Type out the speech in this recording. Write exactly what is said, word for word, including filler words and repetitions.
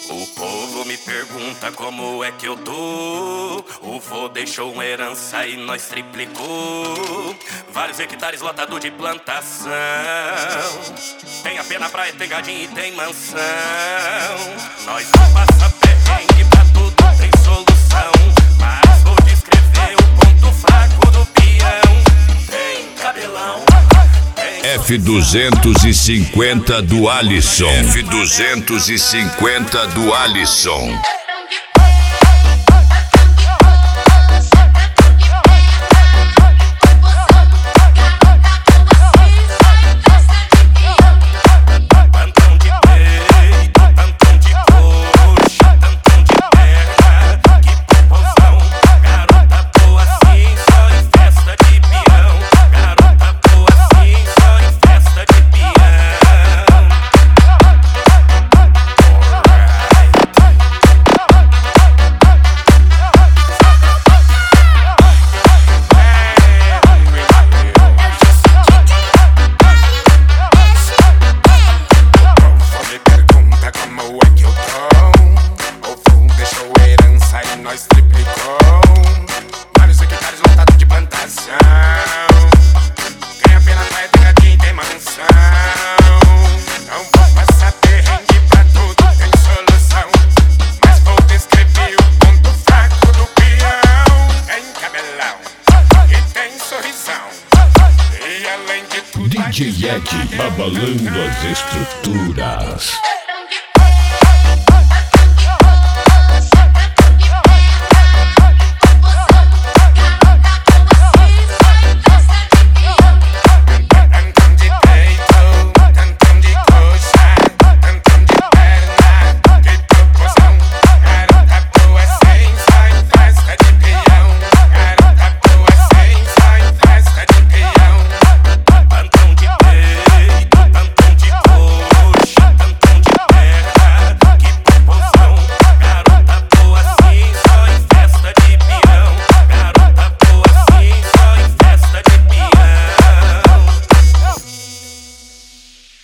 O povo me pergunta como é que eu tô. O vô deixou uma herança e nós triplicou. Vários hectares lotado de plantação. Tem a pé na praia, tem gadinho e tem mansão. Nós não passa perrengue, pra tudo tem solução. Mas vou descrever o ponto fraco do peão. Tem cabelão, F duzentos e cinquenta do Alisson. F duzentos e cinquenta do Alisson. Nós triplicou. Vários hectares lotados de plantação. Tem a pena praia, tem gadinho, tem mansão. Não vou passar perrengue, pra tudo tem solução. Mas vou descrever o ponto fraco do peão. Tem cabelão e tem sorrisão. E além de tudo, D J Ed abalando as estruturas.